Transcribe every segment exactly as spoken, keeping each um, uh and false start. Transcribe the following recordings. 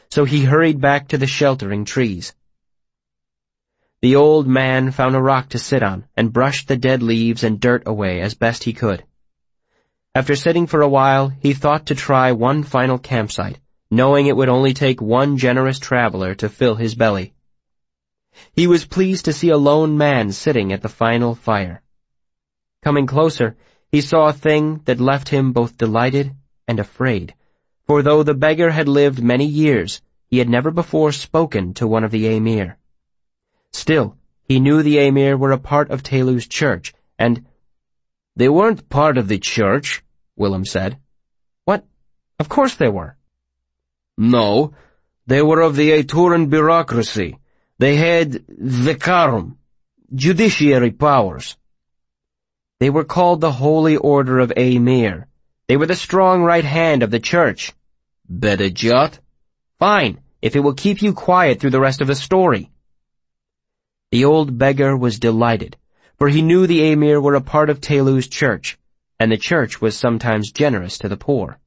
so he hurried back to the sheltering trees. The old man found a rock to sit on and brushed the dead leaves and dirt away as best he could. After sitting for a while, he thought to try one final campsite, knowing it would only take one generous traveler to fill his belly. He was pleased to see a lone man sitting at the final fire. Coming closer, he saw a thing that left him both delighted and afraid, for though the beggar had lived many years, he had never before spoken to one of the Amir. Still, he knew the Amir were a part of Tehlu's church, and— "They weren't part of the church," Willem said. "What? Of course they were." "No, they were of the Aturan bureaucracy. They had Vikarum, judiciary powers." "They were called the Holy Order of Amir. They were the strong right hand of the church." "Bedejat?" "Fine, if it will keep you quiet through the rest of the story." The old beggar was delighted, for he knew the Amir were a part of Tehlu's church, and the church was sometimes generous to the poor.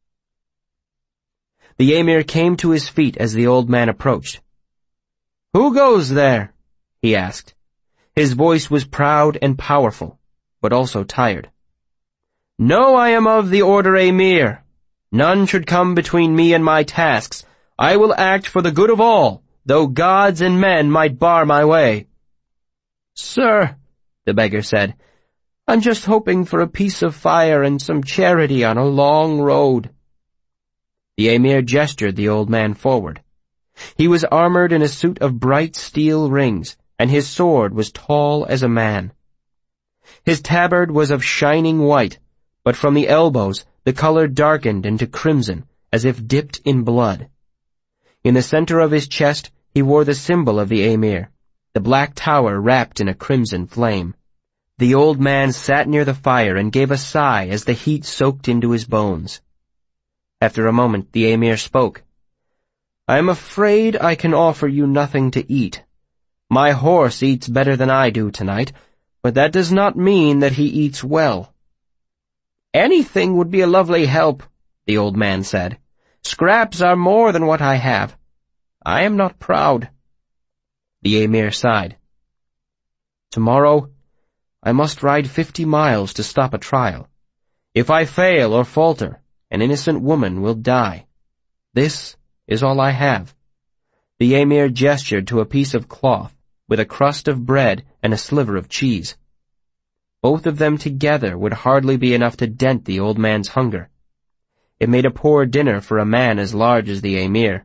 The Amir came to his feet as the old man approached. "Who goes there?" he asked. His voice was proud and powerful, but also tired. "No, I am of the Order Amir. None should come between me and my tasks. I will act for the good of all, though gods and men might bar my way." "Sir," the beggar said, "I'm just hoping for a piece of fire and some charity on a long road." The Amir gestured the old man forward. He was armored in a suit of bright steel rings, and his sword was tall as a man. His tabard was of shining white, but from the elbows the color darkened into crimson, as if dipped in blood. In the center of his chest he wore the symbol of the Amir, the black tower wrapped in a crimson flame. The old man sat near the fire and gave a sigh as the heat soaked into his bones. After a moment the Amir spoke. "I am afraid I can offer you nothing to eat. My horse eats better than I do tonight, but that does not mean that he eats well." "Anything would be a lovely help," the old man said. "Scraps are more than what I have. I am not proud." The Amir sighed. "Tomorrow I must ride fifty miles to stop a trial. If I fail or falter, an innocent woman will die. This is all I have." The Amir gestured to a piece of cloth with a crust of bread and a sliver of cheese. Both of them together would hardly be enough to dent the old man's hunger. It made a poor dinner for a man as large as the Amir.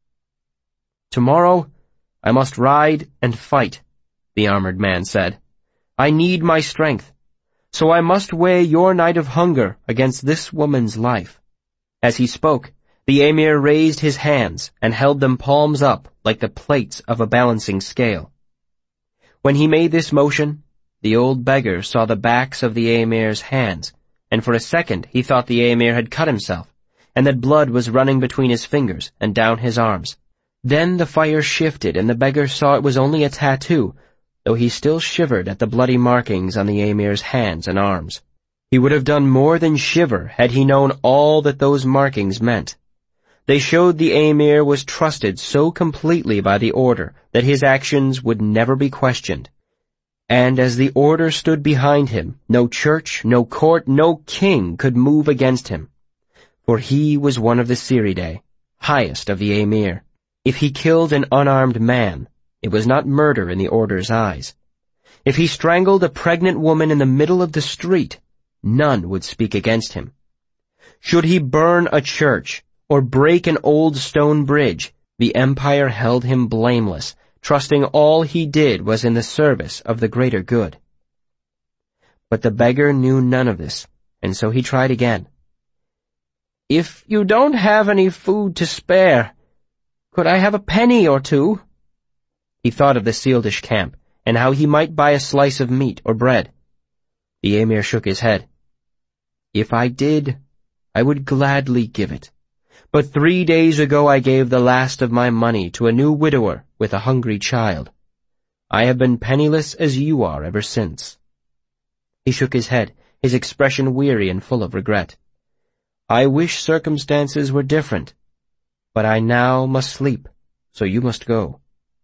"Tomorrow I must ride and fight," the armored man said. "I need my strength, so I must weigh your night of hunger against this woman's life." As he spoke, the Amir raised his hands and held them palms up like the plates of a balancing scale. When he made this motion, the old beggar saw the backs of the Amir's hands, and for a second he thought the Amir had cut himself, and that blood was running between his fingers and down his arms. Then the fire shifted, and the beggar saw it was only a tattoo, though he still shivered at the bloody markings on the Amir's hands and arms. He would have done more than shiver had he known all that those markings meant. They showed the Amir was trusted so completely by the order that his actions would never be questioned. And as the order stood behind him, no church, no court, no king could move against him. For he was one of the Siridae, highest of the Amir. If he killed an unarmed man, it was not murder in the order's eyes. If he strangled a pregnant woman in the middle of the street, none would speak against him. Should he burn a church or break an old stone bridge, the empire held him blameless, trusting all he did was in the service of the greater good. But the beggar knew none of this, and so he tried again. "If you don't have any food to spare, could I have a penny or two?" He thought of the Sealdish camp, and how he might buy a slice of meat or bread. The Amir shook his head. "If I did, I would gladly give it. But three days ago I gave the last of my money to a new widower with a hungry child. I have been penniless as you are ever since." He shook his head, his expression weary and full of regret. "I wish circumstances were different. but I now must sleep, so you must go."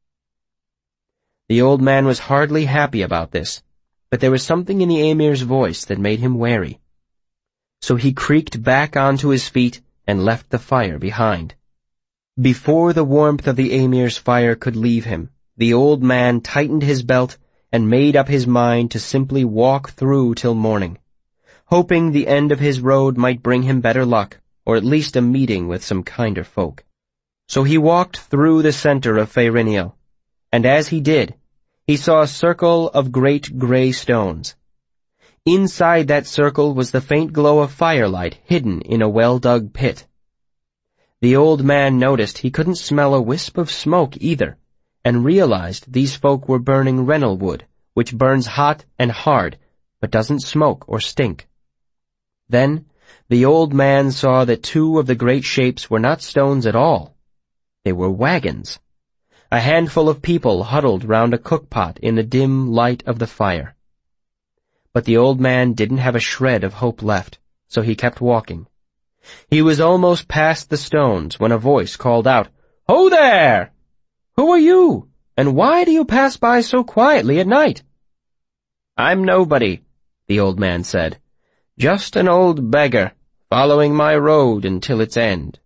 The old man was hardly happy about this, but there was something in the emir's voice that made him wary. So he creaked back onto his feet and left the fire behind. Before the warmth of the emir's fire could leave him, the old man tightened his belt and made up his mind to simply walk through till morning, hoping the end of his road might bring him better luck, or at least a meeting with some kinder folk. So he walked through the center of Faeriniel, and as he did, he saw a circle of great gray stones. Inside that circle was the faint glow of firelight hidden in a well-dug pit. The old man noticed he couldn't smell a wisp of smoke either, and realized these folk were burning rennel wood, which burns hot and hard, but doesn't smoke or stink. Then the old man saw that two of the great shapes were not stones at all. They were wagons. A handful of people huddled round a cookpot in the dim light of the fire. But the old man didn't have a shred of hope left, so he kept walking. He was almost past the stones when a voice called out, "Ho there! Who are you, and why do you pass by so quietly at night?" "I'm nobody," the old man said. "Just an old beggar, following my road until its end."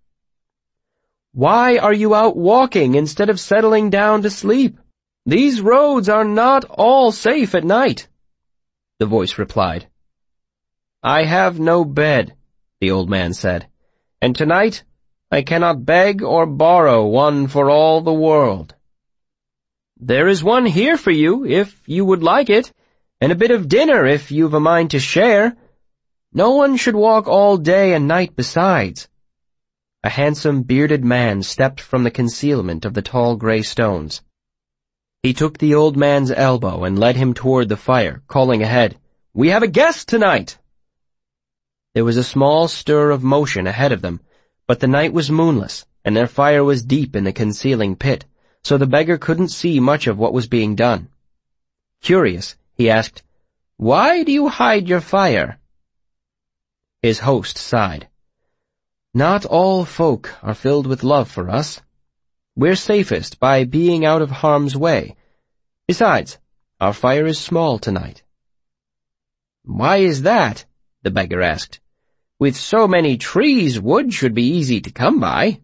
"Why are you out walking instead of settling down to sleep? These roads are not all safe at night," the voice replied. "I have no bed," the old man said, "and tonight I cannot beg or borrow one for all the world." "There is one here for you, if you would like it, and a bit of dinner if you've a mind to share. No one should walk all day and night besides." A handsome, bearded man stepped from the concealment of the tall gray stones. He took the old man's elbow and led him toward the fire, calling ahead, "We have a guest tonight!" There was a small stir of motion ahead of them, but the night was moonless, and their fire was deep in the concealing pit, so the beggar couldn't see much of what was being done. Curious, he asked, "Why do you hide your fire?" His host sighed. "Not all folk are filled with love for us. We're safest by being out of harm's way. Besides, our fire is small tonight." "Why is that?" the beggar asked. "With so many trees, wood should be easy to come by."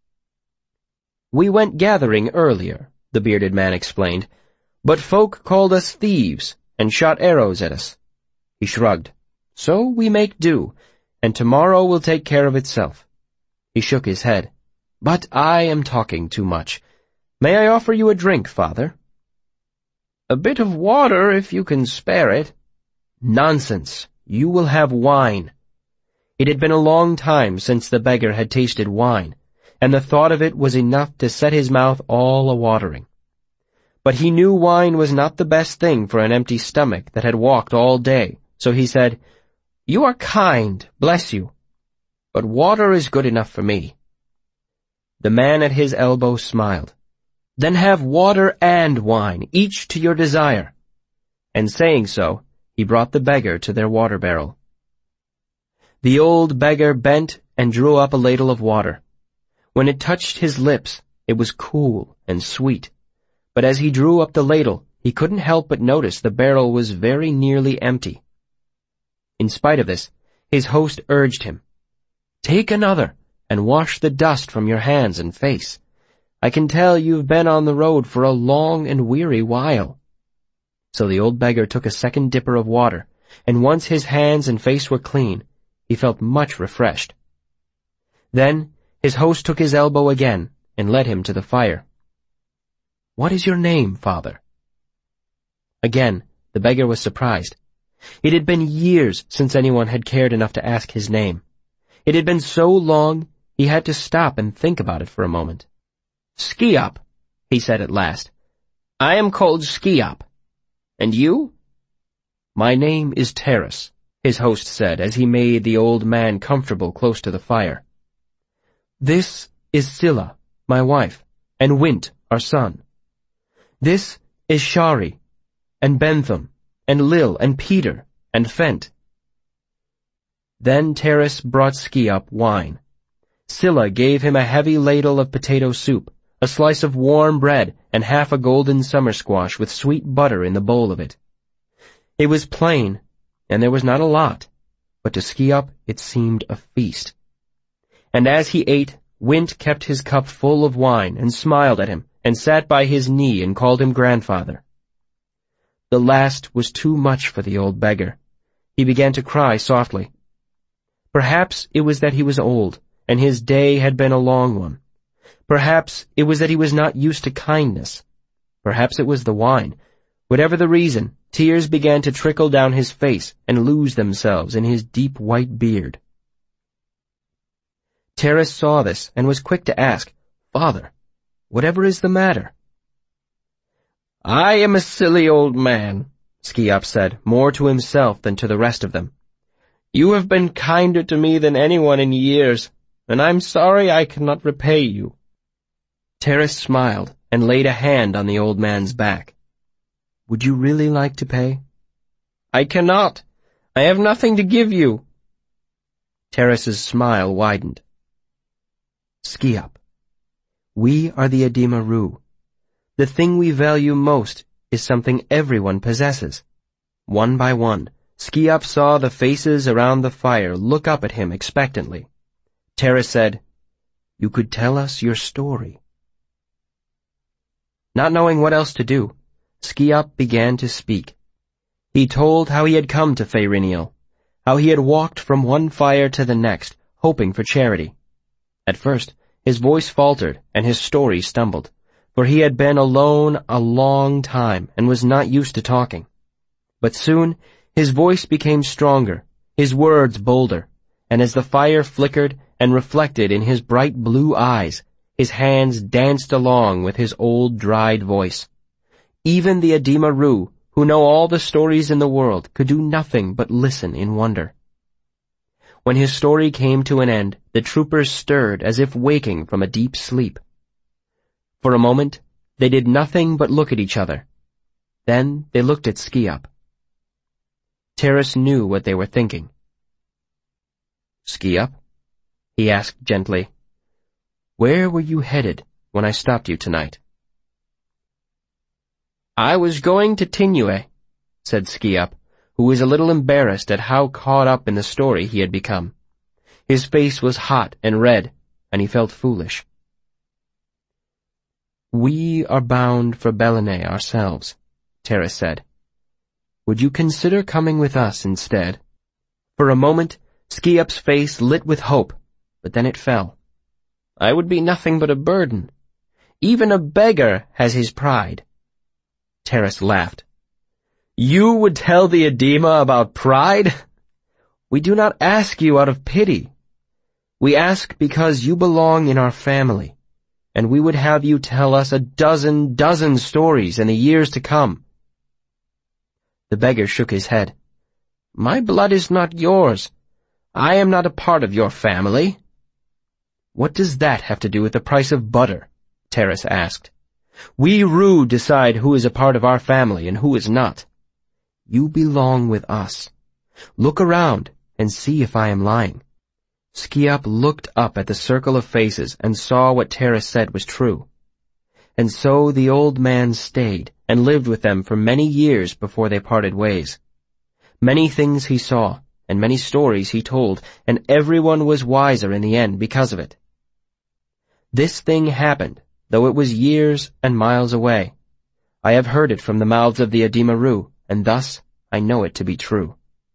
"We went gathering earlier," the bearded man explained, "but folk called us thieves and shot arrows at us." He shrugged. "So we make do, and tomorrow will take care of itself." He shook his head. "But I am talking too much. May I offer you a drink, father?" "A bit of water, if you can spare it." "Nonsense. You will have wine." It had been a long time since the beggar had tasted wine, and the thought of it was enough to set his mouth all a-watering. But he knew wine was not the best thing for an empty stomach that had walked all day, so he said, "You are kind, bless you. But water is good enough for me." The man at his elbow smiled. "Then have water and wine, each to your desire." And saying so, he brought the beggar to their water barrel. The old beggar bent and drew up a ladle of water. When it touched his lips, it was cool and sweet. But as he drew up the ladle, he couldn't help but notice the barrel was very nearly empty. In spite of this, his host urged him, "Take another, and wash the dust from your hands and face. I can tell you've been on the road for a long and weary while." So the old beggar took a second dipper of water, and once his hands and face were clean, he felt much refreshed. Then his host took his elbow again and led him to the fire. "What is your name, father?" Again, the beggar was surprised. It had been years since anyone had cared enough to ask his name. It had been so long, he had to stop and think about it for a moment. "Skiop," he said at last. "I am called Skiop. And you?" "My name is Terrace," his host said as he made the old man comfortable close to the fire. "This is Scylla, my wife, and Wint, our son. This is Shari, and Bentham, and Lil, and Peter, and Fent." Then Terrace brought Skiop wine. Scylla gave him a heavy ladle of potato soup, a slice of warm bread, and half a golden summer squash with sweet butter in the bowl of it. It was plain, and there was not a lot, but to Skiop it seemed a feast. And as he ate, Wint kept his cup full of wine and smiled at him, and sat by his knee and called him grandfather. The last was too much for the old beggar. He began to cry softly. Perhaps it was that he was old, and his day had been a long one. Perhaps it was that he was not used to kindness. Perhaps it was the wine. Whatever the reason, tears began to trickle down his face and lose themselves in his deep white beard. Taras saw this and was quick to ask, "Father, whatever is the matter?" "I am a silly old man," Skiop said, more to himself than to the rest of them. "You have been kinder to me than anyone in years, and I'm sorry I cannot repay you." Taras smiled and laid a hand on the old man's back. "Would you really like to pay?" "I cannot. I have nothing to give you." Taras's smile widened. "Skiop, we are the Adima Ru. The thing we value most is something everyone possesses." One by one, Skiop saw the faces around the fire look up at him expectantly. Taras said, "You could tell us your story." Not knowing what else to do, Skiop began to speak. He told how he had come to Feyriniel, how he had walked from one fire to the next, hoping for charity. At first, his voice faltered and his story stumbled, for he had been alone a long time and was not used to talking. But soon, his voice became stronger, his words bolder, and as the fire flickered and reflected in his bright blue eyes, his hands danced along with his old dried voice. Even the Adima Ru, who know all the stories in the world, could do nothing but listen in wonder. When his story came to an end, the troopers stirred as if waking from a deep sleep. For a moment, they did nothing but look at each other. Then they looked at Skiop. Taras knew what they were thinking. "Skiop," he asked gently, "where were you headed when I stopped you tonight?" "I was going to Tinue," said Skiop, who was a little embarrassed at how caught up in the story he had become. His face was hot and red, and he felt foolish. "We are bound for Belene ourselves," Taras said. "Would you consider coming with us instead?" For a moment, Skiop's face lit with hope, but then it fell. "I would be nothing but a burden. Even a beggar has his pride." Taras laughed. "You would tell the Adima about pride? We do not ask you out of pity. We ask because you belong in our family, and we would have you tell us a dozen dozen stories in the years to come." The beggar shook his head. "My blood is not yours. I am not a part of your family." "What does that have to do with the price of butter?" Taras asked. "We Ru decide who is a part of our family and who is not. You belong with us. Look around and see if I am lying." Skiop looked up at the circle of faces and saw what Taras said was true. And so the old man stayed and lived with them for many years before they parted ways. Many things he saw, and many stories he told, and everyone was wiser in the end because of it. This thing happened, though it was years and miles away. I have heard it from the mouths of the Adima Ru, and thus I know it to be true.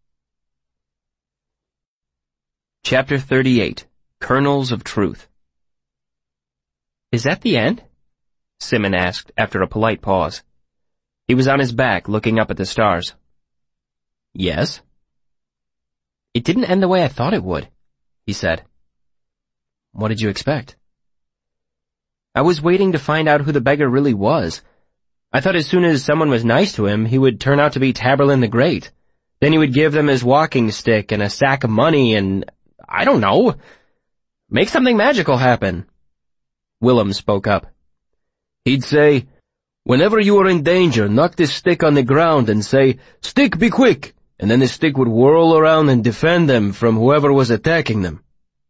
Chapter thirty-eight. Kernels of Truth. "Is that the end?" Simon asked after a polite pause. He was on his back looking up at the stars. "Yes." "It didn't end the way I thought it would," he said. "What did you expect?" "I was waiting to find out who the beggar really was. I thought as soon as someone was nice to him, he would turn out to be Taborlin the Great. Then he would give them his walking stick and a sack of money and, I don't know, make something magical happen." Willem spoke up. "He'd say, 'Whenever you are in danger, knock this stick on the ground and say, "Stick, be quick," and then the stick would whirl around and defend them from whoever was attacking them.'"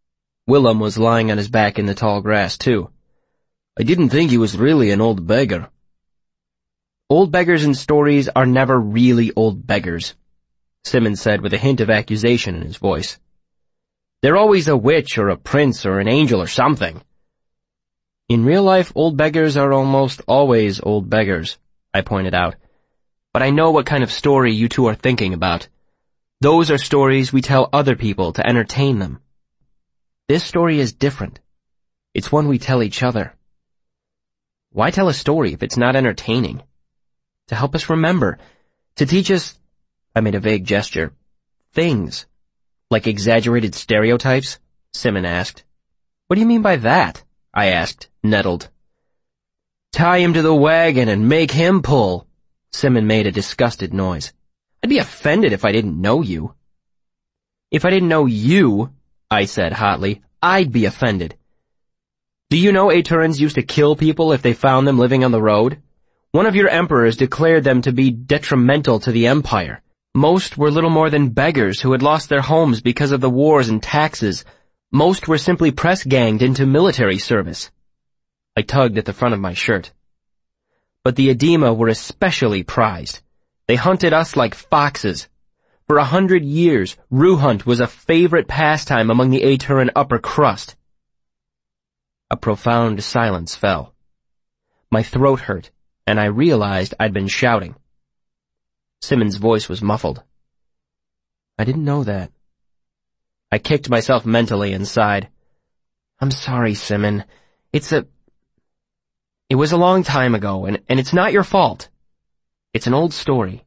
Willem was lying on his back in the tall grass, too. I didn't think he was really an old beggar. Old beggars in stories are never really old beggars, Simmons said with a hint of accusation in his voice. They're always a witch or a prince or an angel or something. In real life, old beggars are almost always old beggars, I pointed out. But I know what kind of story you two are thinking about. Those are stories we tell other people to entertain them. This story is different. It's one we tell each other. Why tell a story if it's not entertaining? To help us remember. To teach us, I made a vague gesture, things. Like exaggerated stereotypes? Simon asked. What do you mean by that? I asked, nettled. Tie him to the wagon and make him pull. Simon made a disgusted noise. I'd be offended if I didn't know you. If I didn't know you, I said hotly, I'd be offended. Do you know Aeturans used to kill people if they found them living on the road? One of your emperors declared them to be detrimental to the empire. Most were little more than beggars who had lost their homes because of the wars and taxes. Most were simply press-ganged into military service. I tugged at the front of my shirt. But the Edema were especially prized. They hunted us like foxes. For a hundred years, rue hunt was a favorite pastime among the Aeturan upper crust. A profound silence fell. My throat hurt, and I realized I'd been shouting. Simmons' voice was muffled. I didn't know that. I kicked myself mentally and sighed. I'm sorry, Simon. It's a... It was a long time ago, and, and it's not your fault. It's an old story.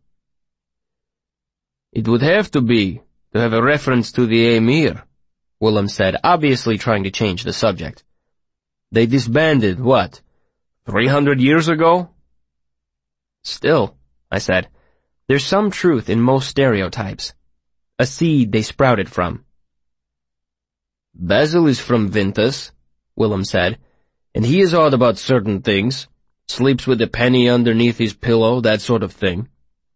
It would have to be, to have a reference to the Emir, Willem said, obviously trying to change the subject. They disbanded, what, three hundred years ago? Still, I said, there's some truth in most stereotypes. A seed they sprouted from. Basil is from Vintas, Willem said, and he is odd about certain things. Sleeps with a penny underneath his pillow, that sort of thing.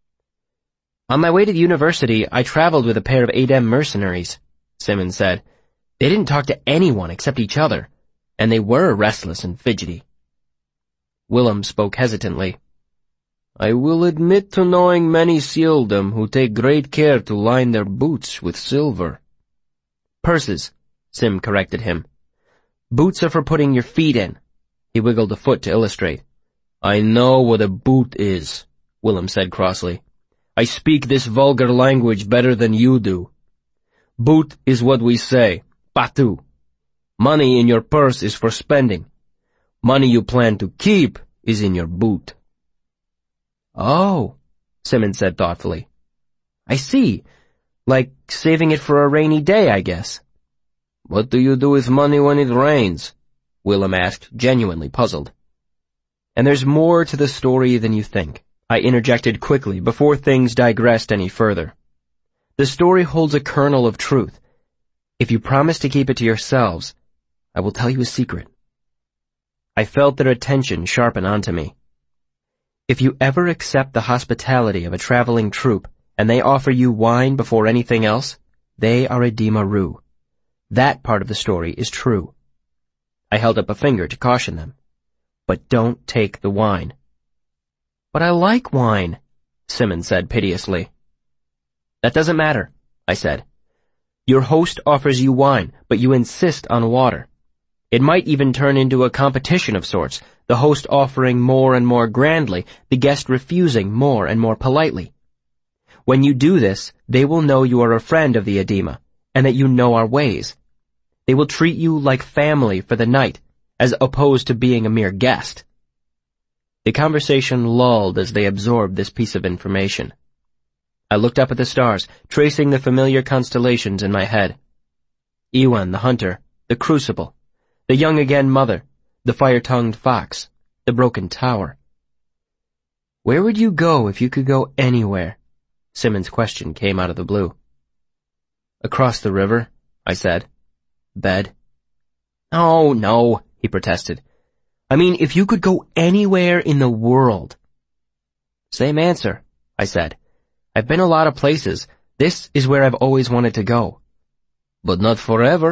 On my way to the university, I traveled with a pair of Adem mercenaries, Simmons said. They didn't talk to anyone except each other, and they were restless and fidgety. Willem spoke hesitantly. I will admit to knowing many Sealdom who take great care to line their boots with silver. Purses, Sim corrected him. Boots are for putting your feet in. He wiggled a foot to illustrate. I know what a boot is, Willem said crossly. I speak this vulgar language better than you do. Boot is what we say, patu. Money in your purse is for spending. Money you plan to keep is in your boot. Oh, Simmons said thoughtfully. I see. Like saving it for a rainy day, I guess. What do you do with money when it rains? Willem asked, genuinely puzzled. And there's more to the story than you think, I interjected quickly before things digressed any further. The story holds a kernel of truth. If you promise to keep it to yourselves, I will tell you a secret. I felt their attention sharpen onto me. If you ever accept the hospitality of a traveling troupe and they offer you wine before anything else, they are Edema Ruh. That part of the story is true. I held up a finger to caution them. But don't take the wine. But I like wine, Simmons said piteously. That doesn't matter, I said. Your host offers you wine, but you insist on water. It might even turn into a competition of sorts, the host offering more and more grandly, the guest refusing more and more politely. When you do this, they will know you are a friend of the Edema, and that you know our ways. They will treat you like family for the night, as opposed to being a mere guest. The conversation lulled as they absorbed this piece of information. I looked up at the stars, tracing the familiar constellations in my head. Iwan the hunter, the crucible, the young again mother, the fire-tongued fox, the broken tower. Where would you go if you could go anywhere? Simmons' question came out of the blue. Across the river, I said. Bed. Oh, no, he protested. I mean, if you could go anywhere in the world. Same answer, I said. I've been a lot of places. This is where I've always wanted to go. But not forever,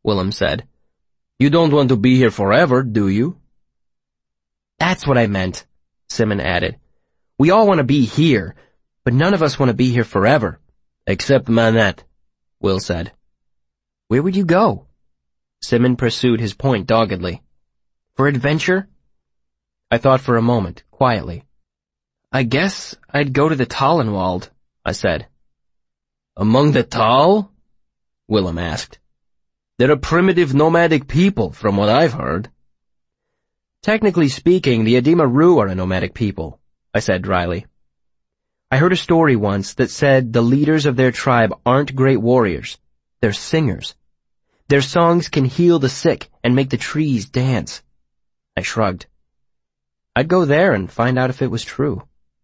Willem said. You don't want to be here forever, do you? That's what I meant, Simon added. We all want to be here, but none of us want to be here forever. Except Manette, Will said. Where would you go? Simon pursued his point doggedly. For adventure? I thought for a moment, quietly. I guess I'd go to the Tallenwald, I said. Among the Tal? Willem asked. They're a primitive nomadic people, from what I've heard. Technically speaking, the Adima Ru are a nomadic people, I said dryly. I heard a story once that said the leaders of their tribe aren't great warriors. They're singers. Their songs can heal the sick and make the trees dance. I shrugged. I'd go there and find out if it was true.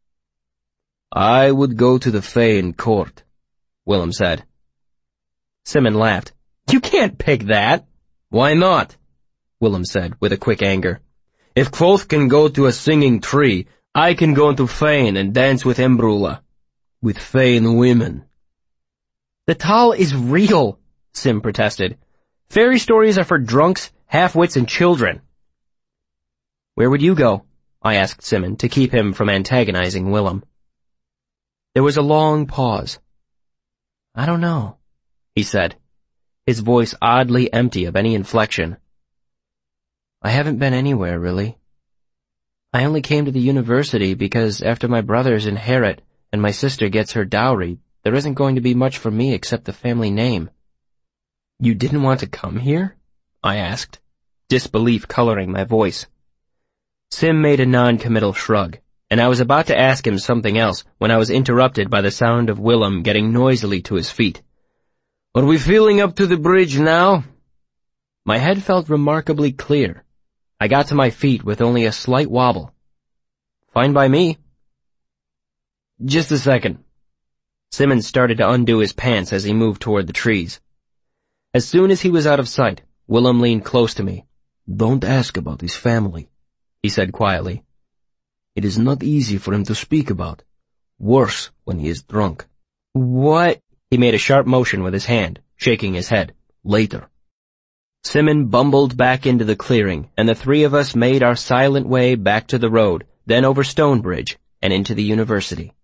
I would go to the Faen court, Willem said. Simon laughed. You can't pick that. Why not? Willem said with a quick anger. If Kvothe can go to a singing tree, I can go into Faen and dance with Embrula. With Faen women. The Tal is real, Sim protested. Fairy stories are for drunks, half-wits, and children. Where would you go? I asked Simon to keep him from antagonizing Willem. There was a long pause. I don't know, he said, his voice oddly empty of any inflection. I haven't been anywhere, really. I only came to the university because after my brothers inherit and my sister gets her dowry, there isn't going to be much for me except the family name. You didn't want to come here? I asked, disbelief coloring my voice. Sim made a non-committal shrug, and I was about to ask him something else when I was interrupted by the sound of Willem getting noisily to his feet. Are we feeling up to the bridge now? My head felt remarkably clear. I got to my feet with only a slight wobble. Fine by me. Just a second. Simmons started to undo his pants as he moved toward the trees. As soon as he was out of sight, Willem leaned close to me. Don't ask about his family, he said quietly. It is not easy for him to speak about. Worse when he is drunk. What? He made a sharp motion with his hand, shaking his head. Later. Simon bumbled back into the clearing, and the three of us made our silent way back to the road, then over Stonebridge, and into the university.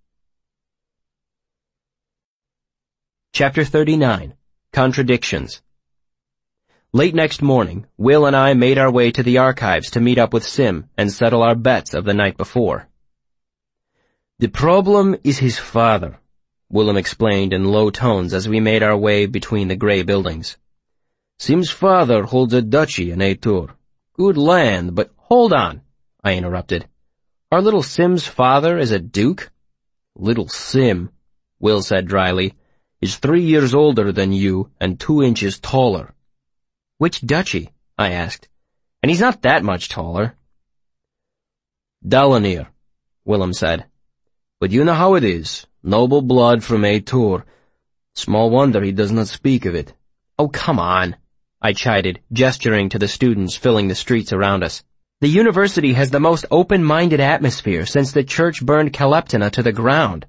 Chapter thirty-nine. Contradictions. Late next morning, Will and I made our way to the archives to meet up with Sim and settle our bets of the night before. The problem is his father, Willem explained in low tones as we made our way between the gray buildings. Sim's father holds a duchy in Eitur. Good land, but hold on, I interrupted. Our little Sim's father is a duke? Little Sim, Will said dryly, is three years older than you and two inches taller. Which duchy? I asked. And he's not that much taller. Dalanir, Willem said. But you know how it is. Noble blood from Eitur. Small wonder he does not speak of it. Oh, come on, I chided, gesturing to the students filling the streets around us. The university has the most open-minded atmosphere since the church burned Caleptina to the ground.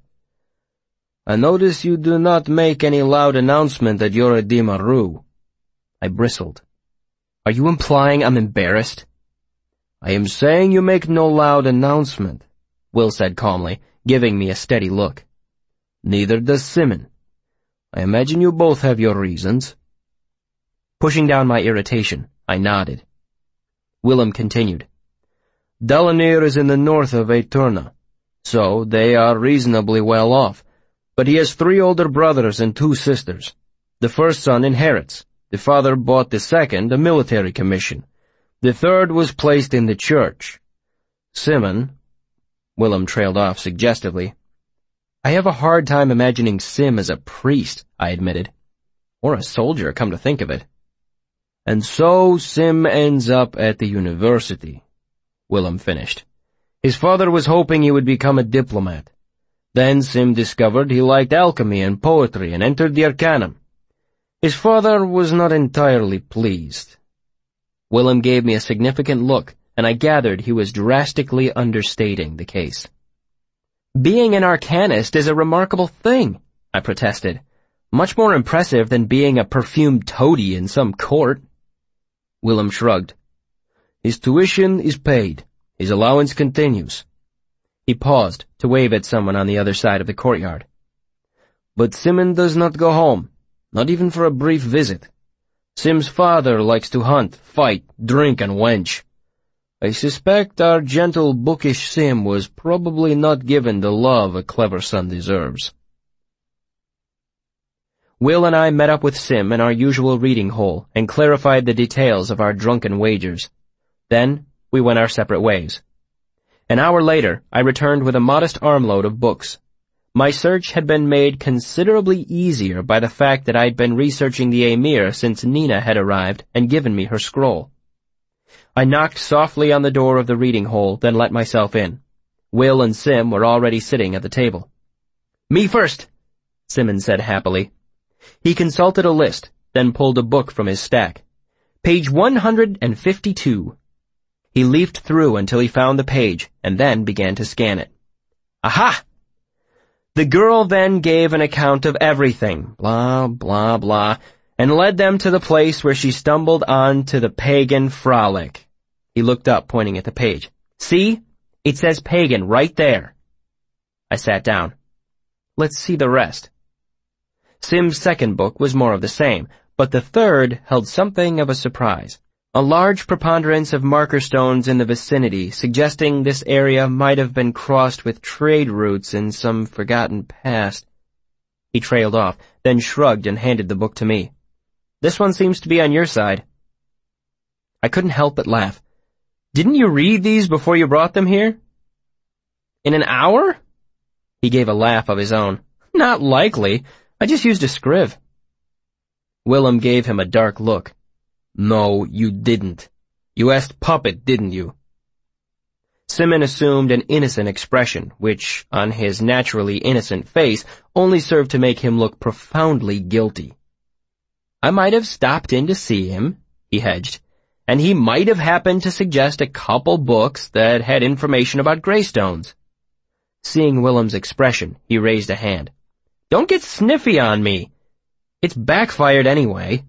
I notice you do not make any loud announcement that you're a Adima Ru. I bristled. Are you implying I'm embarrassed? I am saying you make no loud announcement, Will said calmly, giving me a steady look. Neither does Simon. I imagine you both have your reasons. Pushing down my irritation, I nodded. Willem continued. Dalanir is in the north of Eterna, so they are reasonably well off, but he has three older brothers and two sisters. The first son inherits. The father bought the second a military commission. The third was placed in the church. Simon, Willem trailed off suggestively. I have a hard time imagining Sim as a priest, I admitted. Or a soldier, come to think of it. And so Sim ends up at the university, Willem finished. His father was hoping he would become a diplomat. Then Sim discovered he liked alchemy and poetry and entered the Arcanum. His father was not entirely pleased. Willem gave me a significant look, and I gathered he was drastically understating the case. Being an arcanist is a remarkable thing, I protested. Much more impressive than being a perfumed toady in some court. Willem shrugged. His tuition is paid. His allowance continues. He paused to wave at someone on the other side of the courtyard. But Simon does not go home, not even for a brief visit. Sim's father likes to hunt, fight, drink, and wench. I suspect our gentle, bookish Sim was probably not given the love a clever son deserves. Will and I met up with Sim in our usual reading hole and clarified the details of our drunken wagers. Then we went our separate ways. An hour later, I returned with a modest armload of books. My search had been made considerably easier by the fact that I'd been researching the Emir since Nina had arrived and given me her scroll. I knocked softly on the door of the reading hole, then let myself in. Will and Sim were already sitting at the table. Me first, Simon said happily. He consulted a list, then pulled a book from his stack. Page one hundred fifty-two. He leafed through until he found the page, and then began to scan it. Aha! The girl then gave an account of everything, blah, blah, blah, and led them to the place where she stumbled on to the pagan frolic. He looked up, pointing at the page. See? It says pagan right there. I sat down. Let's see the rest. Sim's second book was more of the same, but the third held something of a surprise. A large preponderance of marker stones in the vicinity, suggesting this area might have been crossed with trade routes in some forgotten past. He trailed off, then shrugged and handed the book to me. This one seems to be on your side. I couldn't help but laugh. Didn't you read these before you brought them here? In an hour? He gave a laugh of his own. Not likely. I just used a scriv. Willem gave him a dark look. No, you didn't. You asked Puppet, didn't you? Simon assumed an innocent expression, which, on his naturally innocent face, only served to make him look profoundly guilty. I might have stopped in to see him, he hedged, and he might have happened to suggest a couple books that had information about Greystones. Seeing Willem's expression, he raised a hand. Don't get sniffy on me. It's backfired anyway.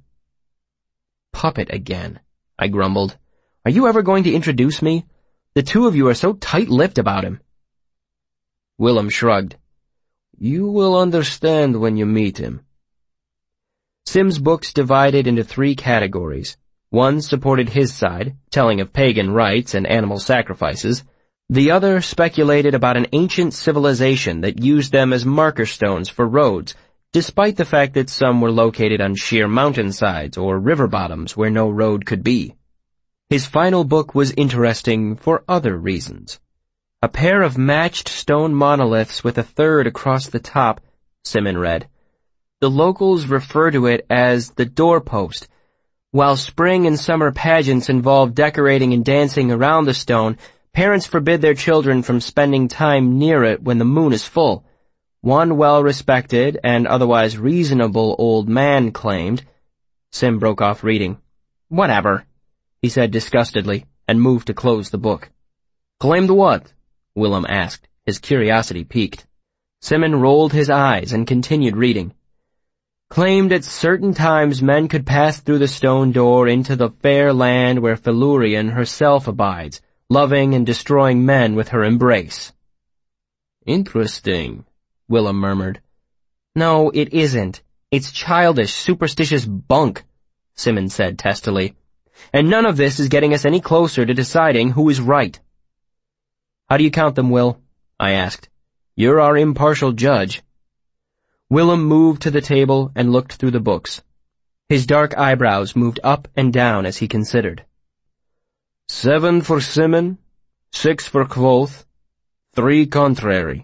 Puppet again, I grumbled. Are you ever going to introduce me? The two of you are so tight-lipped about him. Willem shrugged. You will understand when you meet him. Sim's books divided into three categories. One supported his side, telling of pagan rites and animal sacrifices. The other speculated about an ancient civilization that used them as marker stones for roads, despite the fact that some were located on sheer mountainsides or river bottoms where no road could be. His final book was interesting for other reasons. A pair of matched stone monoliths with a third across the top, Simon read. The locals refer to it as the doorpost. While spring and summer pageants involve decorating and dancing around the stone, parents forbid their children from spending time near it when the moon is full. One well-respected and otherwise reasonable old man claimed. Sim broke off reading. Whatever, he said disgustedly, and moved to close the book. Claimed what? Willem asked, his curiosity piqued. Simon rolled his eyes and continued reading. Claimed at certain times men could pass through the stone door into the fair land where Felurian herself abides, loving and destroying men with her embrace. Interesting, Willem murmured. No, it isn't. It's childish, superstitious bunk, Simon said testily. And none of this is getting us any closer to deciding who is right. How do you count them, Will? I asked. You're our impartial judge. Willem moved to the table and looked through the books. His dark eyebrows moved up and down as he considered. Seven for Simon, six for Kvothe, three contrary.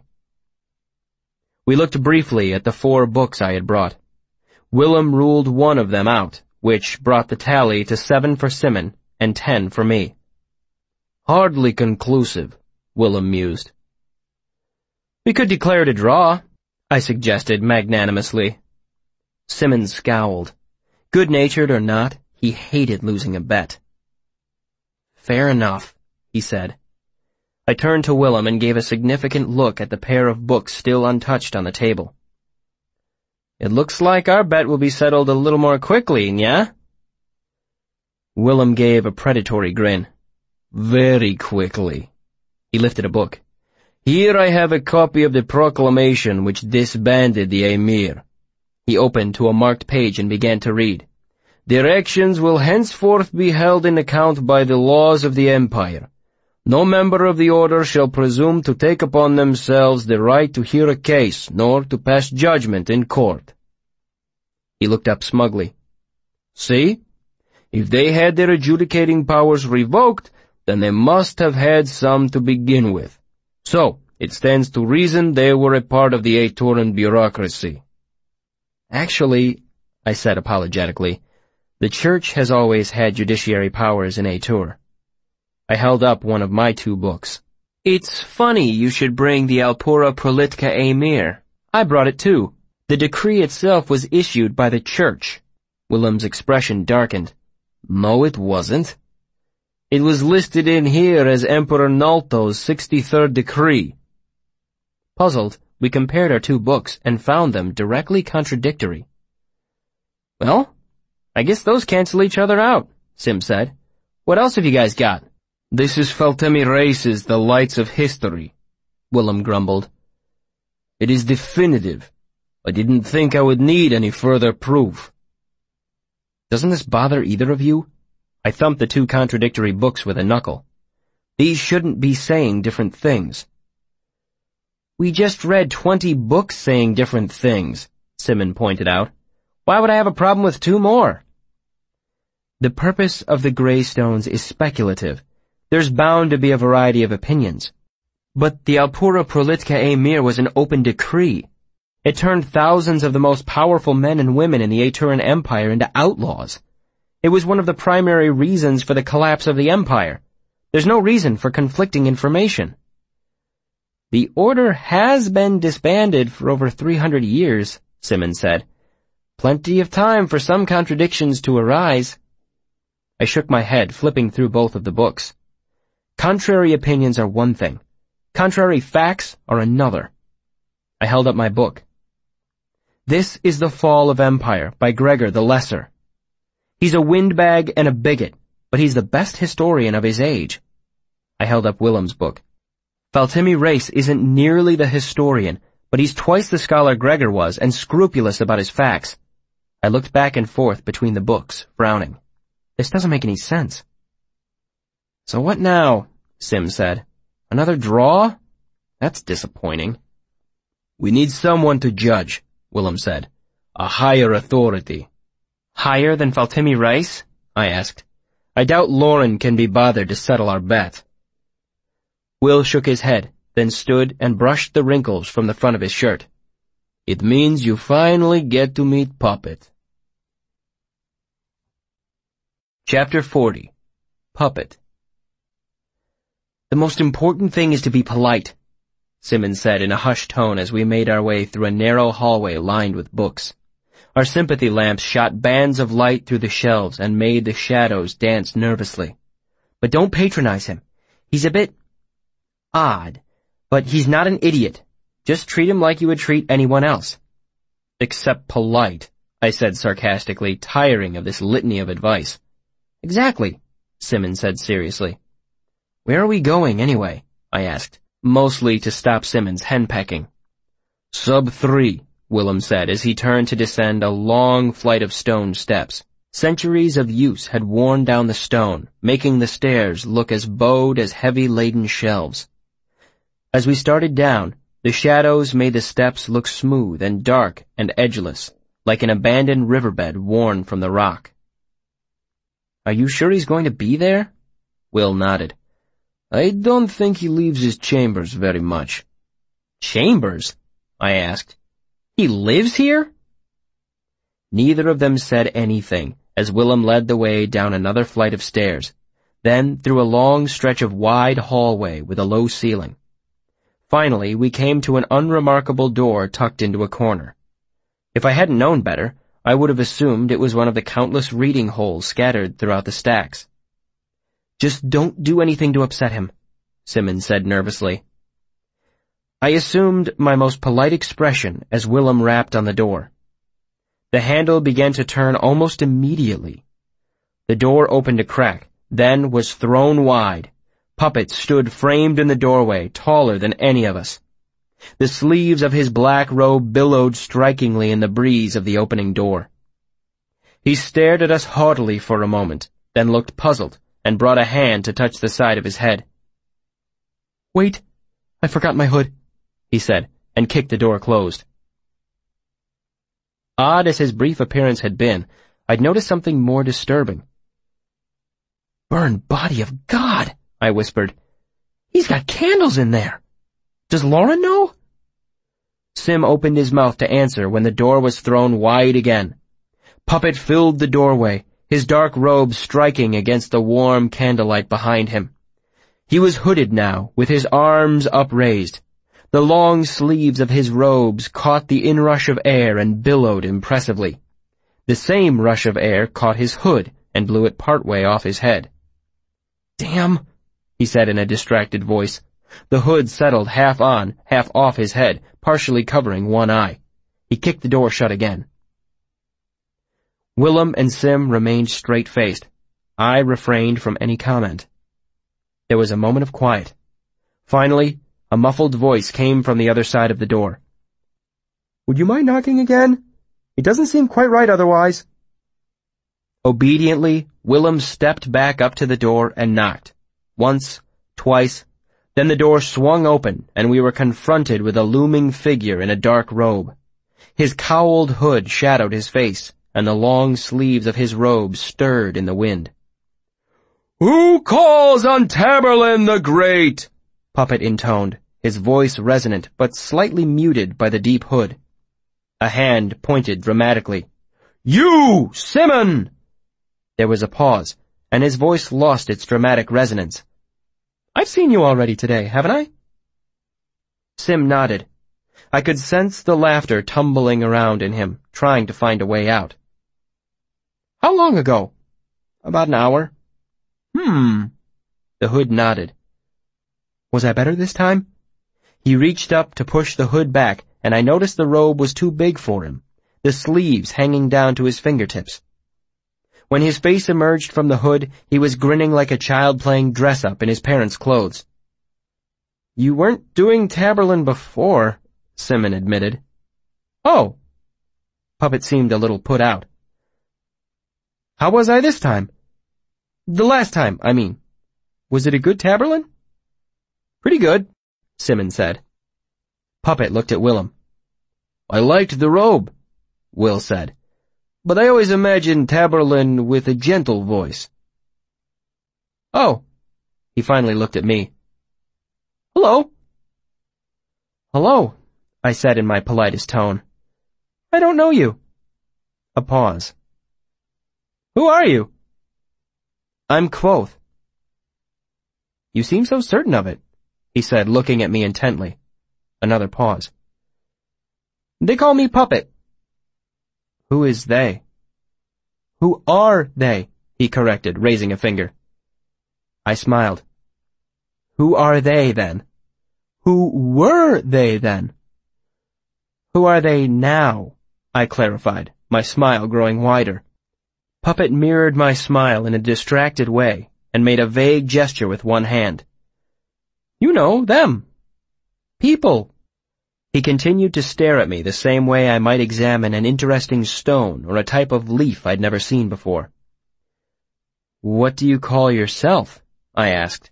We looked briefly at the four books I had brought. Willem ruled one of them out, which brought the tally to seven for Simon and ten for me. Hardly conclusive, Willem mused. We could declare it a draw, I suggested magnanimously. Simon scowled. Good-natured or not, he hated losing a bet. Fair enough, he said. I turned to Willem and gave a significant look at the pair of books still untouched on the table. It looks like our bet will be settled a little more quickly, yeah? Willem gave a predatory grin. Very quickly. He lifted a book. Here I have a copy of the proclamation which disbanded the Emir. He opened to a marked page and began to read. Directions will henceforth be held in account by the laws of the Empire. No member of the order shall presume to take upon themselves the right to hear a case, nor to pass judgment in court. He looked up smugly. See? If they had their adjudicating powers revoked, then they must have had some to begin with. So, it stands to reason they were a part of the Aeturan bureaucracy. Actually, I said apologetically, the Church has always had judiciary powers in Aetur. I held up one of my two books. It's funny you should bring the Alpura Prolitica Emir. I brought it too. The decree itself was issued by the Church. Willem's expression darkened. No, it wasn't. It was listed in here as Emperor Nalto's sixty-third decree. Puzzled, we compared our two books and found them directly contradictory. Well, I guess those cancel each other out, Sim said. What else have you guys got? This is Faltemi Reis's The Lights of History, Willem grumbled. It is definitive. I didn't think I would need any further proof. Doesn't this bother either of you? I thumped the two contradictory books with a knuckle. These shouldn't be saying different things. We just read twenty books saying different things, Simon pointed out. Why would I have a problem with two more? The purpose of the Greystones is speculative. There's bound to be a variety of opinions. But the Alpura Prolitica Emir was an open decree. It turned thousands of the most powerful men and women in the Aeturan Empire into outlaws. It was one of the primary reasons for the collapse of the Empire. There's no reason for conflicting information. The Order has been disbanded for over three hundred years, Simon said. Plenty of time for some contradictions to arise. I shook my head, flipping through both of the books. Contrary opinions are one thing. Contrary facts are another. I held up my book. This is The Fall of Empire by Gregor the Lesser. He's a windbag and a bigot, but he's the best historian of his age. I held up Willem's book. Faltemi Reis isn't nearly the historian, but he's twice the scholar Gregor was and scrupulous about his facts. I looked back and forth between the books, frowning. This doesn't make any sense. So what now? Sim said. Another draw? That's disappointing. We need someone to judge, Willem said. A higher authority. Higher than Faltemi Reis? I asked. I doubt Lauren can be bothered to settle our bet. Will shook his head, then stood and brushed the wrinkles from the front of his shirt. It means you finally get to meet Puppet. Chapter forty. Puppet. The most important thing is to be polite, Simmons said in a hushed tone as we made our way through a narrow hallway lined with books. Our sympathy lamps shot bands of light through the shelves and made the shadows dance nervously. But don't patronize him. He's a bit odd, but he's not an idiot. Just treat him like you would treat anyone else. Except polite, I said sarcastically, tiring of this litany of advice. Exactly, Simmons said seriously. Where are we going, anyway? I asked, mostly to stop Simmons henpecking. Sub three, Willem said as he turned to descend a long flight of stone steps. Centuries of use had worn down the stone, making the stairs look as bowed as heavy-laden shelves. As we started down, the shadows made the steps look smooth and dark and edgeless, like an abandoned riverbed worn from the rock. Are you sure he's going to be there? Will nodded. I don't think he leaves his chambers very much. Chambers? I asked. He lives here? Neither of them said anything as Willem led the way down another flight of stairs, then through a long stretch of wide hallway with a low ceiling. Finally, we came to an unremarkable door tucked into a corner. If I hadn't known better, I would have assumed it was one of the countless reading holes scattered throughout the stacks. Just don't do anything to upset him, Simmons said nervously. I assumed my most polite expression as Willem rapped on the door. The handle began to turn almost immediately. The door opened a crack, then was thrown wide. Puppet stood framed in the doorway, taller than any of us. The sleeves of his black robe billowed strikingly in the breeze of the opening door. He stared at us haughtily for a moment, then looked puzzled, and brought a hand to touch the side of his head. "Wait, I forgot my hood," he said, and kicked the door closed. Odd as his brief appearance had been, I'd noticed something more disturbing. "Burned body of God," I whispered. "He's got candles in there. Does Laura know?" Sim opened his mouth to answer when the door was thrown wide again. Puppet filled the doorway, his dark robe striking against the warm candlelight behind him. He was hooded now, with his arms upraised. The long sleeves of his robes caught the inrush of air and billowed impressively. The same rush of air caught his hood and blew it partway off his head. "Damn," he said in a distracted voice. The hood settled half on, half off his head, partially covering one eye. He kicked the door shut again. Willem and Sim remained straight-faced. I refrained from any comment. There was a moment of quiet. Finally, a muffled voice came from the other side of the door. "Would you mind knocking again? It doesn't seem quite right otherwise." Obediently, Willem stepped back up to the door and knocked. Once, twice, then the door swung open and we were confronted with a looming figure in a dark robe. His cowled hood shadowed his face, and the long sleeves of his robe stirred in the wind. "Who calls on Taborlin the Great?" Puppet intoned, his voice resonant but slightly muted by the deep hood. A hand pointed dramatically. "You, Simon!" There was a pause, and his voice lost its dramatic resonance. "I've seen you already today, haven't I?" Sim nodded. I could sense the laughter tumbling around in him, trying to find a way out. "How long ago?" "About an hour." "Hmm." The hood nodded. "Was I better this time?" He reached up to push the hood back, and I noticed the robe was too big for him, the sleeves hanging down to his fingertips. When his face emerged from the hood, he was grinning like a child playing dress-up in his parents' clothes. "You weren't doing Taborlin before," Simon admitted. "Oh." Puppet seemed a little put out. "How was I this time?" "The last time, I mean. Was it a good Taborlin?" "Pretty good," Simon said. Puppet looked at Willem. "I liked the robe," Will said. "But I always imagined Taborlin with a gentle voice." "Oh." He finally looked at me. "Hello." "Hello," I said in my politest tone. "I don't know you." A pause. "Who are you?" "I'm Kvothe." "You seem so certain of it," he said, looking at me intently. Another pause. "They call me Puppet." "Who is they?" "Who are they?" he corrected, raising a finger. I smiled. "Who are they, then?" "Who were they, then?" "Who are they now?" I clarified, my smile growing wider. Puppet mirrored my smile in a distracted way and made a vague gesture with one hand. "You know, them. People." He continued to stare at me the same way I might examine an interesting stone or a type of leaf I'd never seen before. "What do you call yourself?" I asked.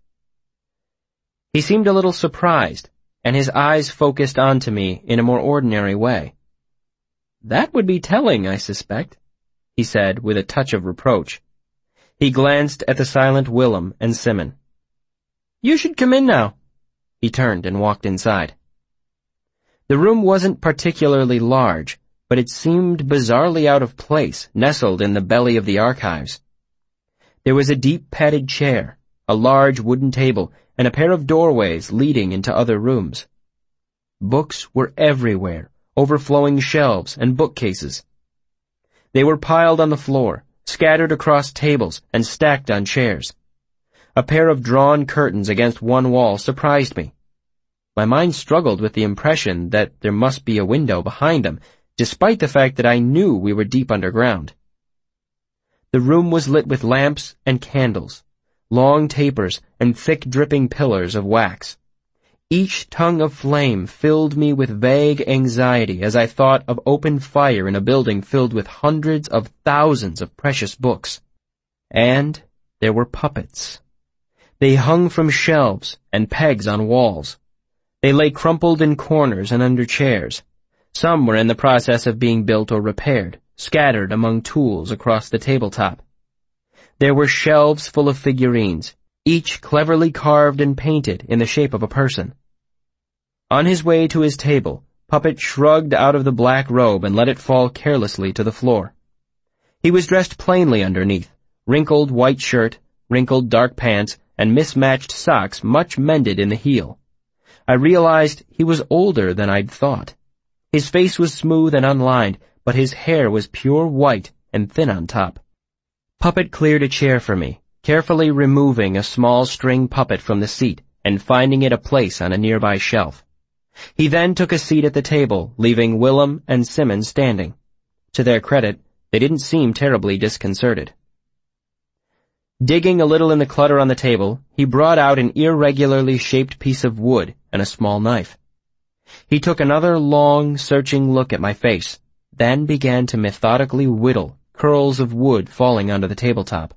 He seemed a little surprised, and his eyes focused onto me in a more ordinary way. "That would be telling, I suspect," he said with a touch of reproach. He glanced at the silent Willem and Simon. "You should come in now." He turned and walked inside. The room wasn't particularly large, but it seemed bizarrely out of place, nestled in the belly of the archives. There was a deep padded chair, a large wooden table, and a pair of doorways leading into other rooms. Books were everywhere, overflowing shelves and bookcases. They were piled on the floor, scattered across tables, and stacked on chairs. A pair of drawn curtains against one wall surprised me. My mind struggled with the impression that there must be a window behind them, despite the fact that I knew we were deep underground. The room was lit with lamps and candles, long tapers and thick dripping pillars of wax. Each tongue of flame filled me with vague anxiety as I thought of open fire in a building filled with hundreds of thousands of precious books. And there were puppets. They hung from shelves and pegs on walls. They lay crumpled in corners and under chairs. Some were in the process of being built or repaired, scattered among tools across the tabletop. There were shelves full of figurines, each cleverly carved and painted in the shape of a person. On his way to his table, Puppet shrugged out of the black robe and let it fall carelessly to the floor. He was dressed plainly underneath, wrinkled white shirt, wrinkled dark pants, and mismatched socks much mended in the heel. I realized he was older than I'd thought. His face was smooth and unlined, but his hair was pure white and thin on top. Puppet cleared a chair for me, carefully removing a small string puppet from the seat and finding it a place on a nearby shelf. He then took a seat at the table, leaving Willem and Simmons standing. To their credit, they didn't seem terribly disconcerted. Digging a little in the clutter on the table, he brought out an irregularly shaped piece of wood and a small knife. He took another long, searching look at my face, then began to methodically whittle curls of wood falling onto the tabletop.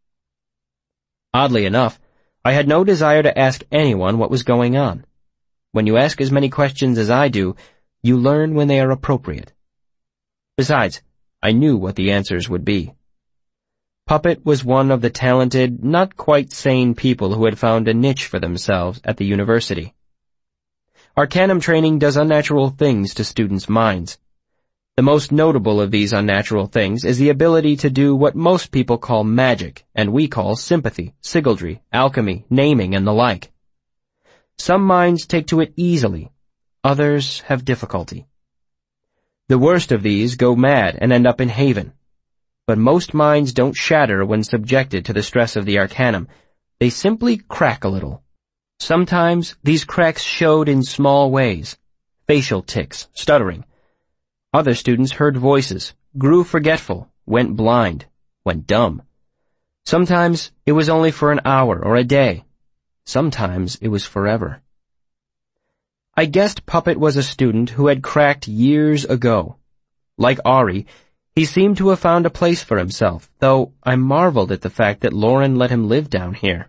Oddly enough, I had no desire to ask anyone what was going on. When you ask as many questions as I do, you learn when they are appropriate. Besides, I knew what the answers would be. Puppet was one of the talented, not quite sane people who had found a niche for themselves at the university. Arcanum training does unnatural things to students' minds. The most notable of these unnatural things is the ability to do what most people call magic, and we call sympathy, sigildry, alchemy, naming, and the like. Some minds take to it easily, others have difficulty. The worst of these go mad and end up in Haven. But most minds don't shatter when subjected to the stress of the Arcanum. They simply crack a little. Sometimes these cracks showed in small ways. Facial tics, stuttering. Other students heard voices, grew forgetful, went blind, went dumb. Sometimes it was only for an hour or a day. Sometimes it was forever. I guessed Puppet was a student who had cracked years ago. Like Ari, he seemed to have found a place for himself, though I marveled at the fact that Lauren let him live down here.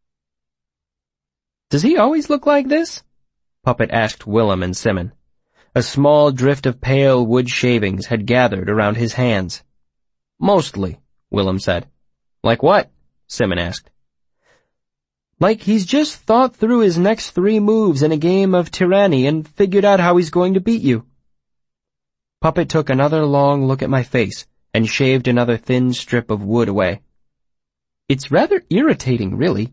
"Does he always look like this?" Puppet asked Willem and Simon. A small drift of pale wood shavings had gathered around his hands. "Mostly," Willem said. "Like what?" Simon asked. "Like he's just thought through his next three moves in a game of Tyranny and figured out how he's going to beat you." Puppet took another long look at my face and shaved another thin strip of wood away. "It's rather irritating, really."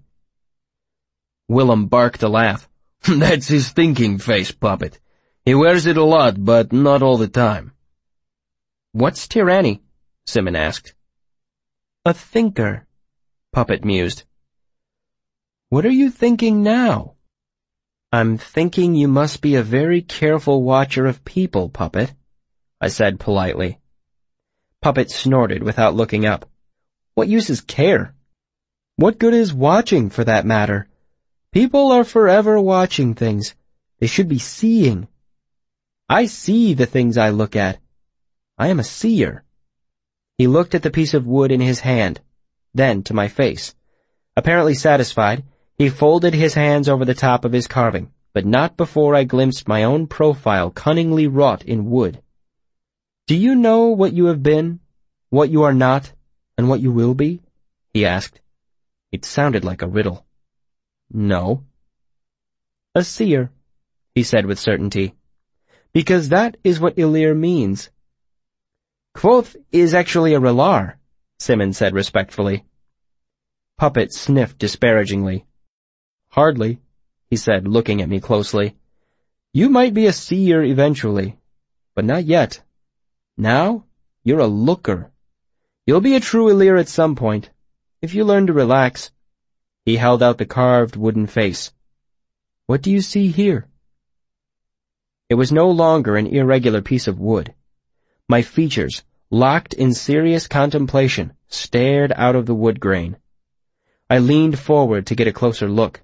Willem barked a laugh. "That's his thinking face, Puppet. He wears it a lot, but not all the time." "What's Tyranny?" Simon asked. "A thinker," Puppet mused. "What are you thinking now?" "I'm thinking you must be a very careful watcher of people, Puppet," I said politely. Puppet snorted without looking up. "What use is care? What good is watching, for that matter? People are forever watching things. They should be seeing. I see the things I look at. I am a seer." He looked at the piece of wood in his hand, then to my face. Apparently satisfied, he folded his hands over the top of his carving, but not before I glimpsed my own profile cunningly wrought in wood. "Do you know what you have been, what you are not, and what you will be?" he asked. It sounded like a riddle. "No." "A seer," he said with certainty. "Because that is what Ilir means." "Kvothe is actually a Relar," Simon said respectfully. Puppet sniffed disparagingly. "Hardly," he said, looking at me closely. "You might be a seer eventually, but not yet. Now, you're a looker. You'll be a true Ilir at some point, if you learn to relax." He held out the carved wooden face. "What do you see here?" It was no longer an irregular piece of wood. My features, locked in serious contemplation, stared out of the wood grain. I leaned forward to get a closer look.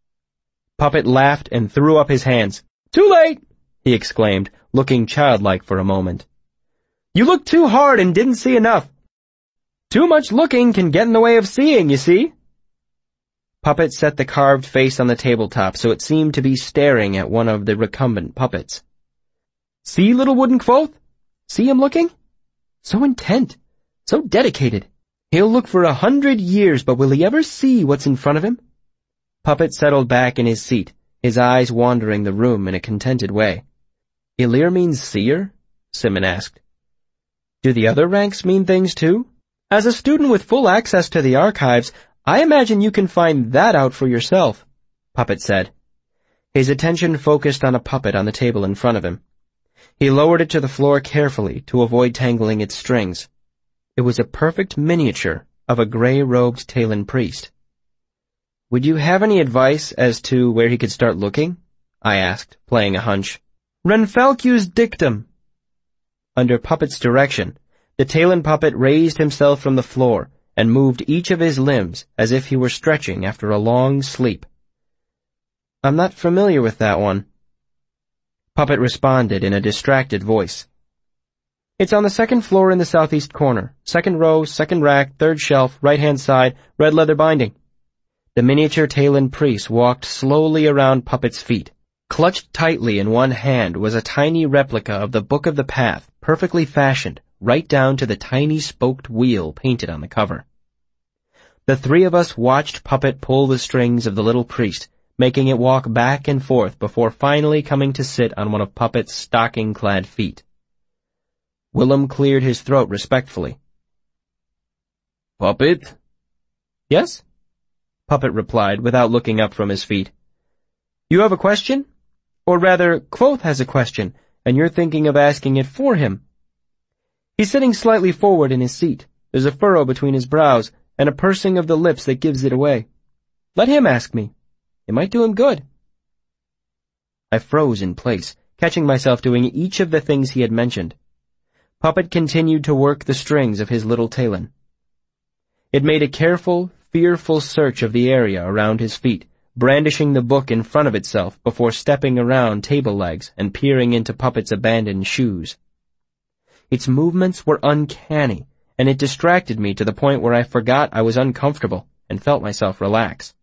Puppet laughed and threw up his hands. "Too late!" he exclaimed, looking childlike for a moment. "You looked too hard and didn't see enough. Too much looking can get in the way of seeing, you see." Puppet set the carved face on the tabletop so it seemed to be staring at one of the recumbent puppets. "See, little wooden Kvothe? See him looking? So intent, so dedicated. He'll look for a hundred years, but will he ever see what's in front of him?" Puppet settled back in his seat, his eyes wandering the room in a contented way. "Ilir means seer?" Simon asked. "Do the other ranks mean things too? As a student with full access to the archives, I imagine you can find that out for yourself," Puppet said. His attention focused on a puppet on the table in front of him. He lowered it to the floor carefully to avoid tangling its strings. It was a perfect miniature of a gray-robed Talon priest. "Would you have any advice as to where he could start looking?" I asked, playing a hunch. "Renfalcu's dictum." Under Puppet's direction, the Talon puppet raised himself from the floor and moved each of his limbs as if he were stretching after a long sleep. "I'm not familiar with that one." Puppet responded in a distracted voice. "It's on the second floor in the southeast corner. Second row, second rack, third shelf, right-hand side, red leather binding." The miniature Talon priest walked slowly around Puppet's feet. Clutched tightly in one hand was a tiny replica of the Book of the Path, perfectly fashioned, right down to the tiny spoked wheel painted on the cover. The three of us watched Puppet pull the strings of the little priest, making it walk back and forth before finally coming to sit on one of Puppet's stocking-clad feet. Willem cleared his throat respectfully. "Puppet?" "Yes?" Puppet replied without looking up from his feet. "You have a question? Or rather, Kvothe has a question, and you're thinking of asking it for him. He's sitting slightly forward in his seat. There's a furrow between his brows, and a pursing of the lips that gives it away. Let him ask me. It might do him good." I froze in place, catching myself doing each of the things he had mentioned. Puppet continued to work the strings of his little Talon. It made a careful, fearful search of the area around his feet, brandishing the book in front of itself before stepping around table legs and peering into Puppet's abandoned shoes. Its movements were uncanny, and it distracted me to the point where I forgot I was uncomfortable and felt myself relax.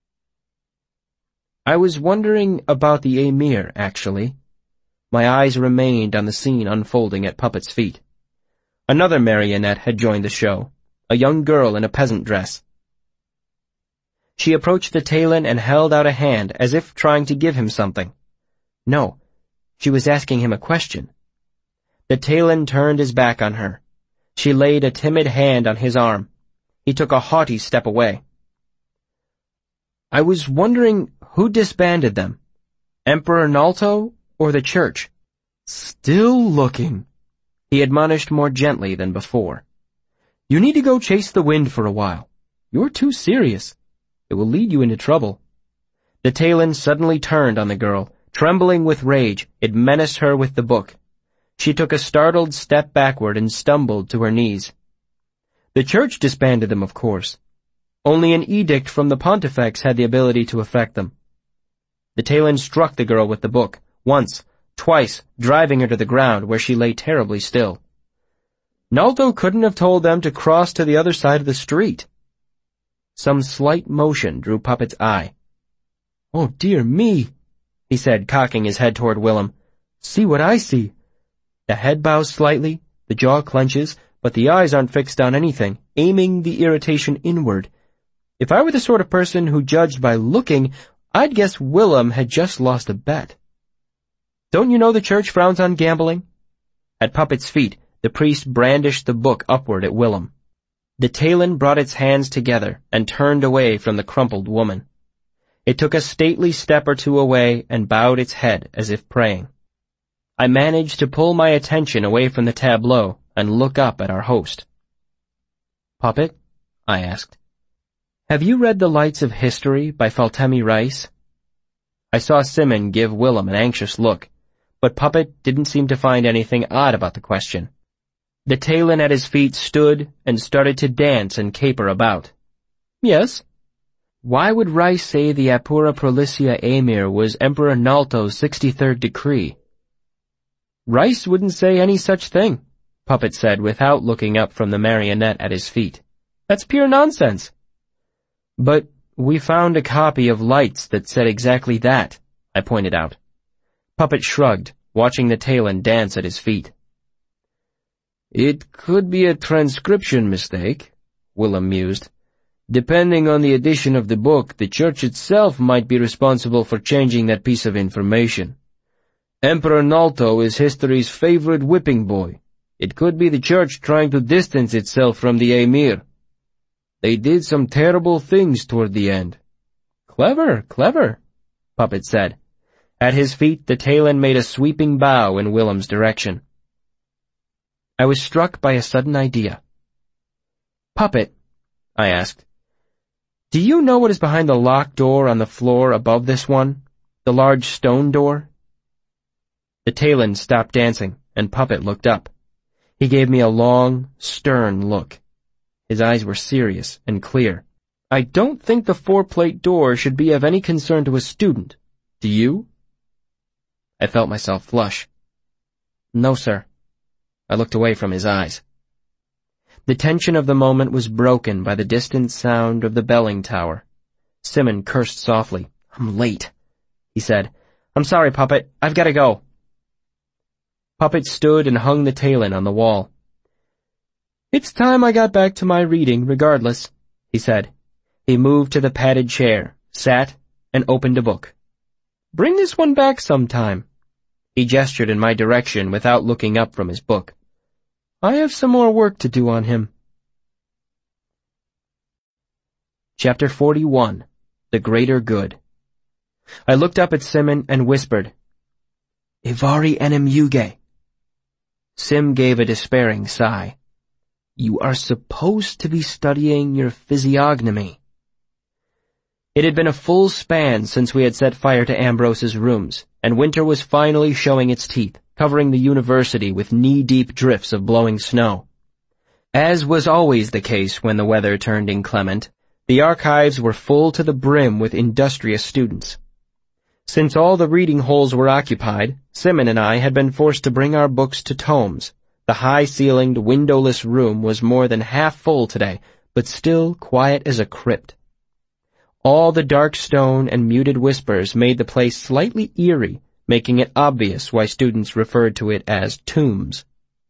"I was wondering about the Emir, actually." My eyes remained on the scene unfolding at Puppet's feet. Another marionette had joined the show, a young girl in a peasant dress. She approached the Talon and held out a hand as if trying to give him something. No, she was asking him a question. The Talon turned his back on her. She laid a timid hand on his arm. He took a haughty step away. "I was wondering who disbanded them, Emperor Nalto or the church?" "Still looking," he admonished more gently than before. "You need to go chase the wind for a while. You're too serious. It will lead you into trouble." The Talon suddenly turned on the girl. Trembling with rage, it menaced her with the book. She took a startled step backward and stumbled to her knees. "The church disbanded them, of course. Only an edict from the pontifex had the ability to affect them." The Talon struck the girl with the book, once, twice, driving her to the ground where she lay terribly still. "Nalto couldn't have told them to cross to the other side of the street." Some slight motion drew Puppet's eye. "Oh, dear me," he said, cocking his head toward Willem. "See what I see." The head bows slightly, the jaw clenches, but the eyes aren't fixed on anything, aiming the irritation inward. If I were the sort of person who judged by looking, I'd guess Willem had just lost a bet. "Don't you know the church frowns on gambling?" At Puppet's feet, the priest brandished the book upward at Willem. The Talon brought its hands together and turned away from the crumpled woman. It took a stately step or two away and bowed its head as if praying. I managed to pull my attention away from the tableau and look up at our host. "Puppet?" I asked. "Have you read The Lights of History by Faltemi Rice?" I saw Simon give Willem an anxious look, but Puppet didn't seem to find anything odd about the question. The Talon at his feet stood and started to dance and caper about. Yes? Why would Rice say the Apura Prolicia Emir was Emperor Nalto's sixty-third decree? Rice wouldn't say any such thing, Puppet said without looking up from the marionette at his feet. That's pure nonsense. But we found a copy of Lights that said exactly that, I pointed out. Puppet shrugged, watching the Talon dance at his feet. It could be a transcription mistake, Willem mused. Depending on the edition of the book, the church itself might be responsible for changing that piece of information. Emperor Nalto is history's favorite whipping boy. It could be the church trying to distance itself from the Emir. They did some terrible things toward the end. Clever, clever, Puppet said. At his feet, the Talon made a sweeping bow in Willem's direction. I was struck by a sudden idea. Puppet, I asked, do you know what is behind the locked door on the floor above this one? The large stone door? The Talon stopped dancing, and Puppet looked up. He gave me a long, stern look. His eyes were serious and clear. I don't think the four-plate door should be of any concern to a student. Do you? I felt myself flush. No, sir. I looked away from his eyes. The tension of the moment was broken by the distant sound of the belling tower. Simon cursed softly. I'm late, he said. I'm sorry, Puppet. I've got to go. Puppet stood and hung the Talon on the wall. It's time I got back to my reading, regardless, he said. He moved to the padded chair, sat, and opened a book. Bring this one back sometime. He gestured in my direction without looking up from his book. I have some more work to do on him. Chapter forty-one. The Greater Good. I looked up at Simon and whispered, Ivari enim yuge. Sim gave a despairing sigh. You are supposed to be studying your physiognomy. It had been a full span since we had set fire to Ambrose's rooms, and winter was finally showing its teeth, covering the university with knee-deep drifts of blowing snow. As was always the case when the weather turned inclement, the archives were full to the brim with industrious students. Since all the reading holes were occupied, Simon and I had been forced to bring our books to tomes. The high-ceilinged, windowless room was more than half full today, but still quiet as a crypt. All the dark stone and muted whispers made the place slightly eerie, making it obvious why students referred to it as tombs.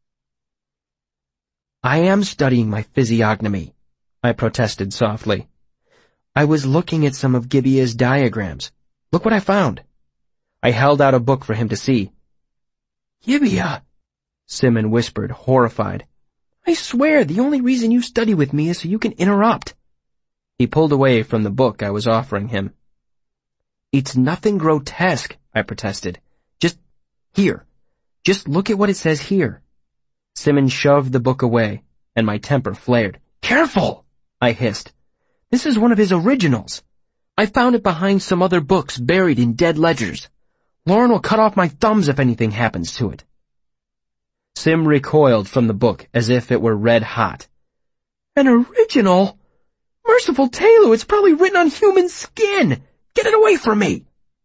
I am studying my physiognomy, I protested softly. I was looking at some of Gibeah's diagrams. Look what I found. I held out a book for him to see. Gibeah, Simon whispered, horrified. I swear the only reason you study with me is so you can interrupt. He pulled away from the book I was offering him. It's nothing grotesque, I protested. Just, here. Just look at what it says here. Simon shoved the book away, and my temper flared. Careful, I hissed. This is one of his originals. I found it behind some other books buried in dead ledgers. Lauren will cut off my thumbs if anything happens to it. Sim recoiled from the book as if it were red hot. An original? Merciful Taylor, it's probably written on human skin. Get it away from me.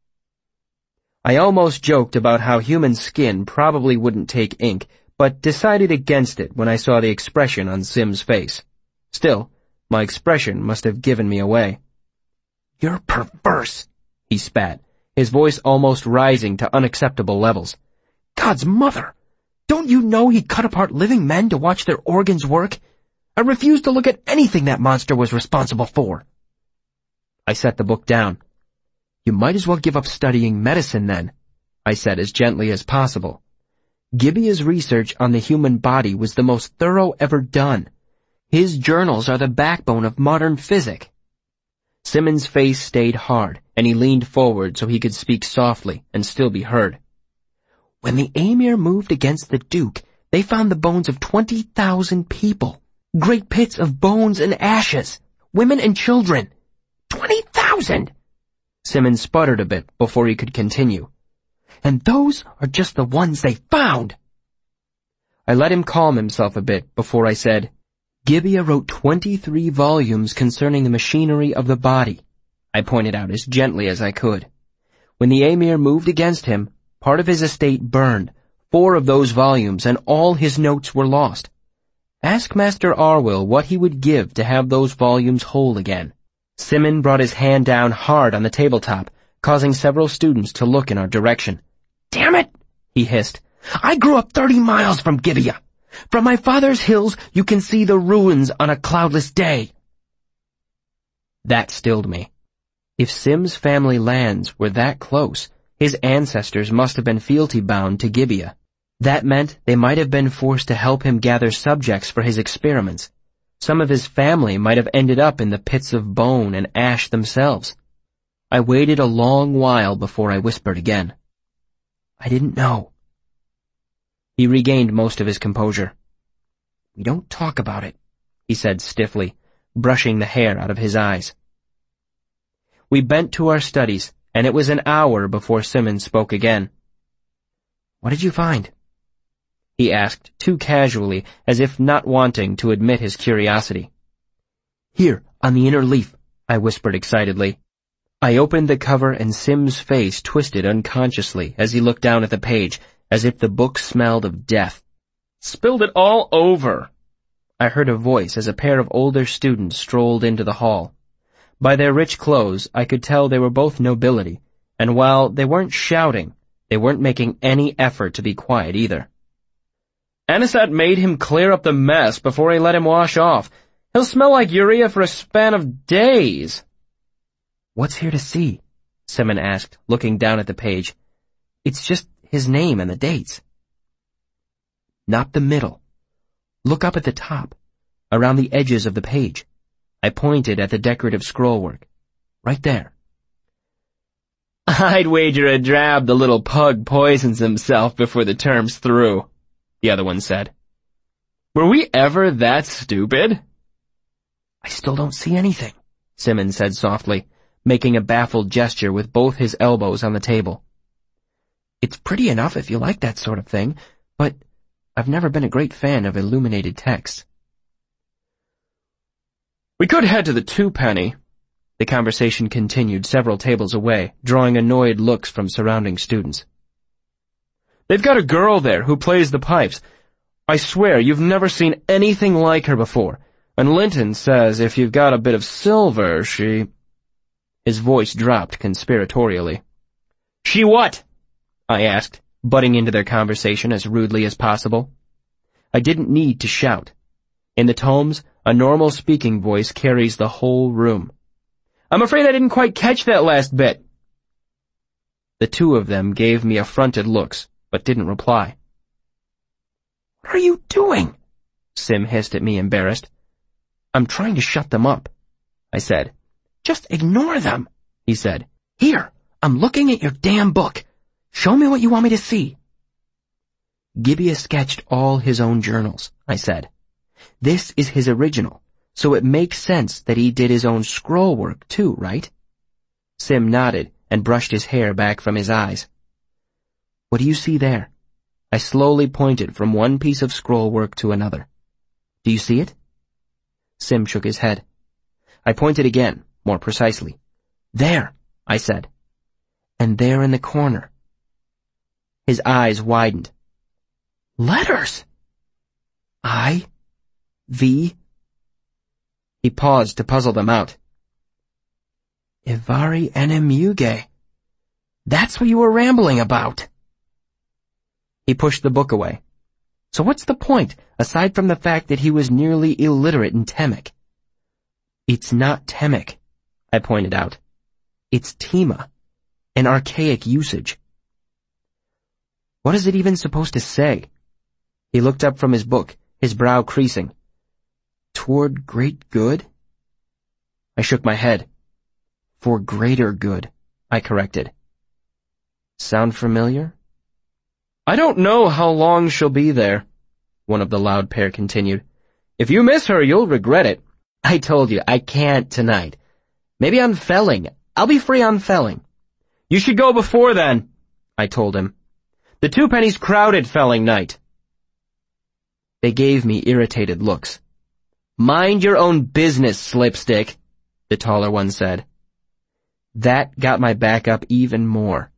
I almost joked about how human skin probably wouldn't take ink, but decided against it when I saw the expression on Sim's face. Still, my expression must have given me away. You're perverse, he spat, his voice almost rising to unacceptable levels. God's mother! Don't you know he cut apart living men to watch their organs work? I refuse to look at anything that monster was responsible for. I set the book down. You might as well give up studying medicine then, I said as gently as possible. Gibeah's research on the human body was the most thorough ever done. His journals are the backbone of modern physics. Simon's face stayed hard, and he leaned forward so he could speak softly and still be heard. When the Emir moved against the Duke, they found the bones of twenty thousand people. Great pits of bones and ashes. Women and children. Twenty thousand! Simon sputtered a bit before he could continue. And those are just the ones they found. I let him calm himself a bit before I said, Gibeah wrote twenty-three volumes concerning the machinery of the body. I pointed out as gently as I could. When the emir moved against him, part of his estate burned, four of those volumes, and all his notes were lost. Ask Master Arwill what he would give to have those volumes whole again. Simon brought his hand down hard on the tabletop, causing several students to look in our direction. Damn it, he hissed. I grew up thirty miles from Gibeah. From my father's hills, you can see the ruins on a cloudless day. That stilled me. If Sim's family lands were that close, his ancestors must have been fealty-bound to Gibeah. That meant they might have been forced to help him gather subjects for his experiments. Some of his family might have ended up in the pits of bone and ash themselves. I waited a long while before I whispered again. I didn't know. He regained most of his composure. We don't talk about it, he said stiffly, brushing the hair out of his eyes. We bent to our studies, and it was an hour before Simon spoke again. What did you find? He asked, too casually, as if not wanting to admit his curiosity. Here, on the inner leaf, I whispered excitedly. I opened the cover and Sim's face twisted unconsciously as he looked down at the page, as if the book smelled of death. Spilled it all over. I heard a voice as a pair of older students strolled into the hall. By their rich clothes, I could tell they were both nobility, and while they weren't shouting, they weren't making any effort to be quiet either. Anisat made him clear up the mess before he let him wash off. He'll smell like urea for a span of days. What's here to see? Simon asked, looking down at the page. It's just his name and the dates. Not the middle. Look up at the top, around the edges of the page. I pointed at the decorative scrollwork. Right there. I'd wager a drab the little pug poisons himself before the term's through, the other one said. Were we ever that stupid? I still don't see anything, Simon said softly, making a baffled gesture with both his elbows on the table. It's pretty enough if you like that sort of thing, but I've never been a great fan of illuminated texts. We could head to the Twopenny. The conversation continued several tables away, drawing annoyed looks from surrounding students. They've got a girl there who plays the pipes. I swear you've never seen anything like her before, and Linton says if you've got a bit of silver, she... His voice dropped conspiratorially. She what? I asked, butting into their conversation as rudely as possible. I didn't need to shout. In the tomes, a normal speaking voice carries the whole room. I'm afraid I didn't quite catch that last bit. The two of them gave me affronted looks, but didn't reply. What are you doing? Sim hissed at me, embarrassed. I'm trying to shut them up, I said. Just ignore them, he said. Here, I'm looking at your damn book. Show me what you want me to see. Gibeah sketched all his own journals, I said. This is his original, so it makes sense that he did his own scroll work too, right? Sim nodded and brushed his hair back from his eyes. What do you see there? I slowly pointed from one piece of scroll work to another. Do you see it? Sim shook his head. I pointed again, more precisely. There, I said. And there in the corner. His eyes widened. Letters! I... V... He paused to puzzle them out. Ivari Enemuge. That's what you were rambling about. He pushed the book away. So what's the point, aside from the fact that he was nearly illiterate in Temic? It's not Temic, I pointed out. It's Tema, an archaic usage. What is it even supposed to say? He looked up from his book, his brow creasing. Toward great good? I shook my head. For greater good, I corrected. Sound familiar? I don't know how long she'll be there, one of the loud pair continued. If you miss her, you'll regret it. I told you, I can't tonight. Maybe on Felling. I'll be free on Felling. You should go before then, I told him. The Twopenny's crowded Felling night. They gave me irritated looks. "Mind your own business, Slipstick," the taller one said. That got my back up even more.